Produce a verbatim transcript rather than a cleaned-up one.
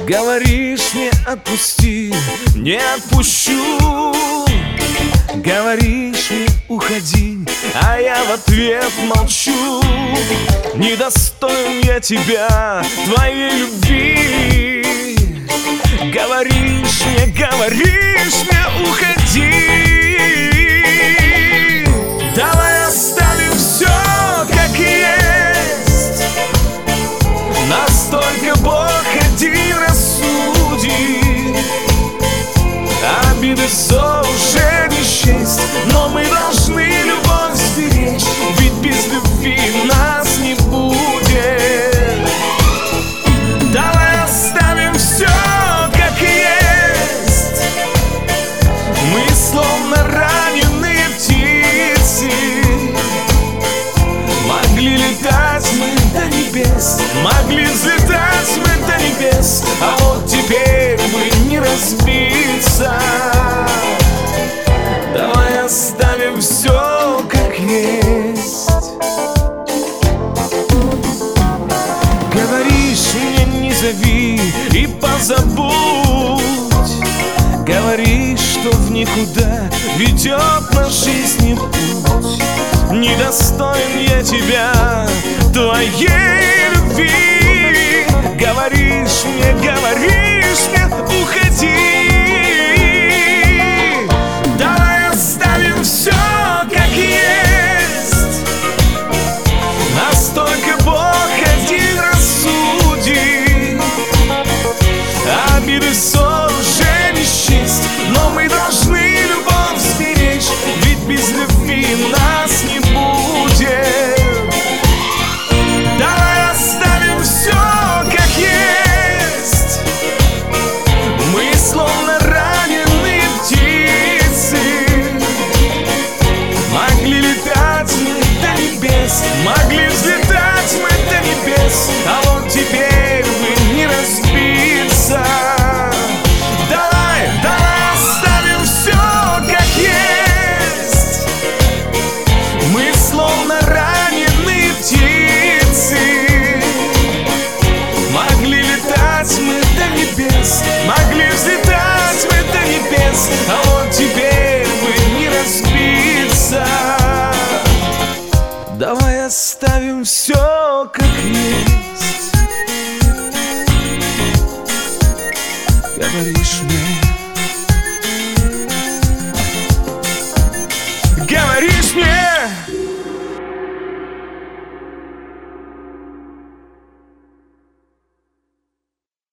Говоришь мне отпусти, не отпущу. Говоришь мне уходи, а я в ответ молчу. Недостоин я тебя, твоей любви. Говоришь мне, говоришь мне уходи. Давай оставим все как есть. Настолько Бог один рассудит. Обиды все уже не счесть, но мы должны любовь сберечь, ведь без любви нас не будет. Давай оставим все как есть. Мы словно раненые птицы. Могли летать мы до небес, могли взлетать мы до небес, а вот теперь мы не разбиться. Давай оставим все как есть. Говоришь мне не зови и позабудь. Говоришь, что в никуда ведет на жизни путь. Недостоин я тебя, твоей любви. Говоришь мне, говоришь мне уходи. Давай оставим все как есть. Настолько Бог один рассудит. Обиды все уже не счесть, но мы должны любовь сберечь, ведь без любви нас не будет. Давай оставим все как есть. Мы словно раненые птицы. Могли летать мы до небес, могли взлетать мы до небес, а вот теперь мы не разбиться. Давай, давай оставим все как есть. Мы словно раненые птицы. Могли летать мы до небес, могли взлетать мы до небес, а вот теперь мы не разбиться. Давай оставим все как есть. Говоришь мне,